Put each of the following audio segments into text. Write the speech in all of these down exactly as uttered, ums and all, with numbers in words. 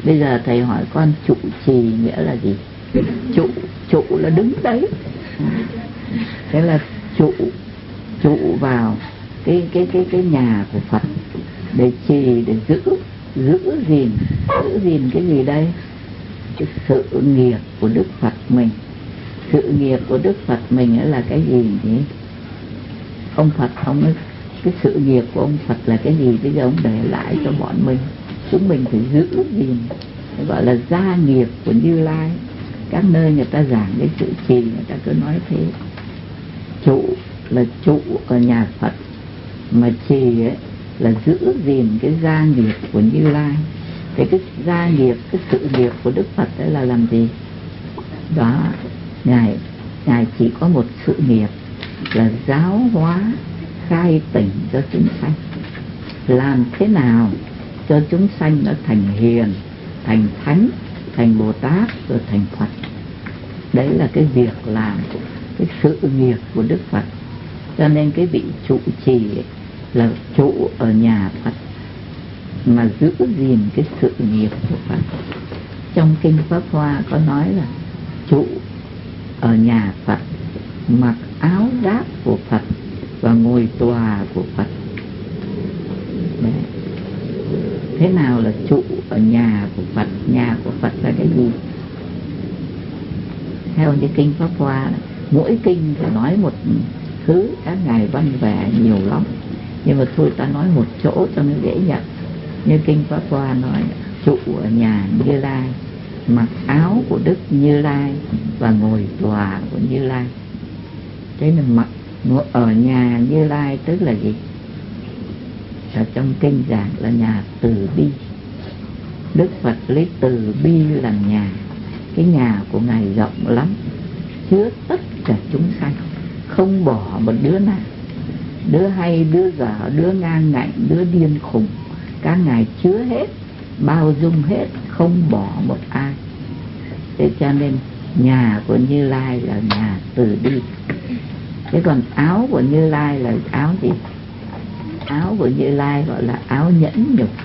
Bây giờ thầy hỏi con trụ trì nghĩa là gì? Trụ, trụ là đứng đấy. Thế là trụ, trụ vào cái cái cái cái nhà của Phật để trì, để giữ, giữ gìn, giữ gìn cái gì đây? Cái sự nghiệp của Đức Phật mình. Sự nghiệp của Đức Phật mình là cái gì nhỉ? Ông Phật, ông ấy, cái sự nghiệp của ông Phật là cái gì? Bây giờ ông để lại cho bọn mình, chúng mình phải giữ gìn, gọi là gia nghiệp của Như Lai. Các nơi người ta giảng cái sự trì, người ta cứ nói thế. Trụ là trụ ở nhà Phật, mà trì ấy là giữ gìn cái gia nghiệp của Như Lai. Thế cái gia nghiệp, cái sự nghiệp của Đức Phật đấy là làm gì? Đó, Ngài, Ngài chỉ có một sự nghiệp là giáo hóa, khai tỉnh cho chúng sanh. Làm thế nào cho chúng sanh nó thành hiền, thành thánh, thành Bồ Tát, rồi thành Phật. Đấy là cái việc làm, cái sự nghiệp của Đức Phật. Cho nên cái vị trụ trì là trụ ở nhà Phật, mà giữ gìn cái sự nghiệp của Phật. Trong Kinh Pháp Hoa có nói là trụ ở nhà Phật, mặc áo giáp của Phật và ngồi tòa của Phật. Đấy. Thế nào là trụ ở nhà của Phật? Nhà của Phật là cái gì? Theo như Kinh Pháp Hoa, mỗi kinh thì nói một thứ, các ngài văn vẻ nhiều lắm, nhưng mà thôi ta nói một chỗ cho nó dễ nhận. Như Kinh Pháp Hoa nói trụ ở nhà Như Lai, mặc áo của Đức Như Lai và ngồi tòa của Như Lai. Thế là mặc ở nhà Như Lai tức là gì? Ở trong kinh giảng là nhà từ bi. Đức Phật lấy từ bi làm nhà. Cái nhà của Ngài rộng lắm, chứa tất cả chúng sanh, không bỏ một đứa nào. Đứa hay, đứa dở, đứa ngang ngạnh, đứa điên khùng, các ngài chứa hết, bao dung hết, không bỏ một ai. Thế cho nên nhà của Như Lai là nhà từ bi. Thế còn áo của Như Lai là áo gì? Áo của Như Lai gọi là áo nhẫn nhục.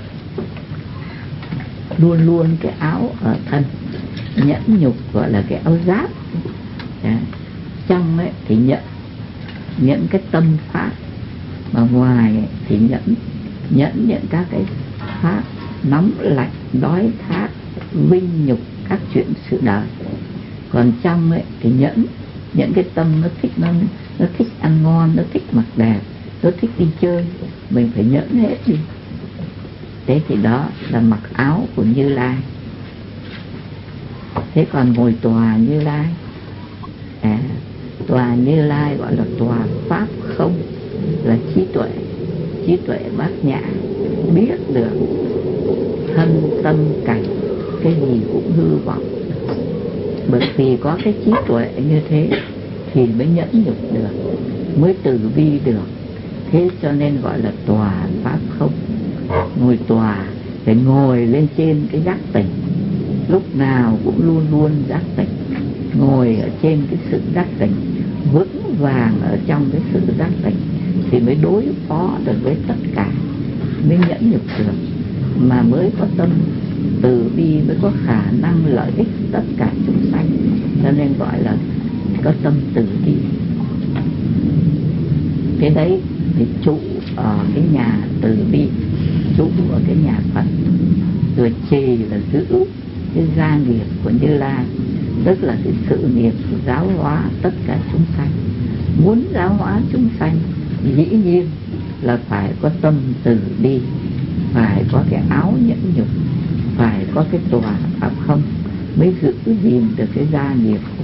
Luôn luôn cái áo ở thân. Nhẫn nhục gọi là cái áo giáp. Đấy. Trong ấy thì nhận nhận cái tâm pháp, mà ngoài ấy thì nhẫn nhẫn nhận các cái pháp nóng lạnh, đói khát, vinh nhục, các chuyện sự đời. Còn trong ấy thì nhẫn nhẫn cái tâm nó thích, nó nó thích ăn ngon, nó thích mặc đẹp, nó thích đi chơi, mình phải nhẫn hết đi. Thế thì đó là mặc áo của Như Lai. Thế còn ngồi tòa Như Lai, à, tòa Như Lai gọi là tòa pháp không, là trí tuệ, trí tuệ bát nhã, biết được thân tâm cảnh, cái gì cũng hư vọng. Bởi vì có cái trí tuệ như thế thì mới nhẫn nhục được, mới từ bi được. Thế cho nên gọi là tòa pháp không. Ngồi tòa phải ngồi lên trên cái giác tỉnh, lúc nào cũng luôn luôn giác tỉnh. Ngồi ở trên cái sự giác tỉnh, vững vàng ở trong cái sự giác tỉnh thì mới đối phó được với tất cả, mới nhẫn nhục được, mà mới có tâm từ bi, mới có khả năng lợi ích tất cả chúng sanh. Cho nên gọi là có tâm từ bi. Cái đấy thì trụ ở cái nhà từ bi, trụ ở cái nhà Phật. Rồi trì là giữ cái gia nghiệp của Như Lai, tức là cái sự nghiệp giáo hóa tất cả chúng sanh. Muốn giáo hóa chúng sanh dĩ nhiên là phải có tâm từ bi, phải có cái áo nhẫn nhục, phải có cái tòa pháp không, mới giữ gìn được cái gia nghiệp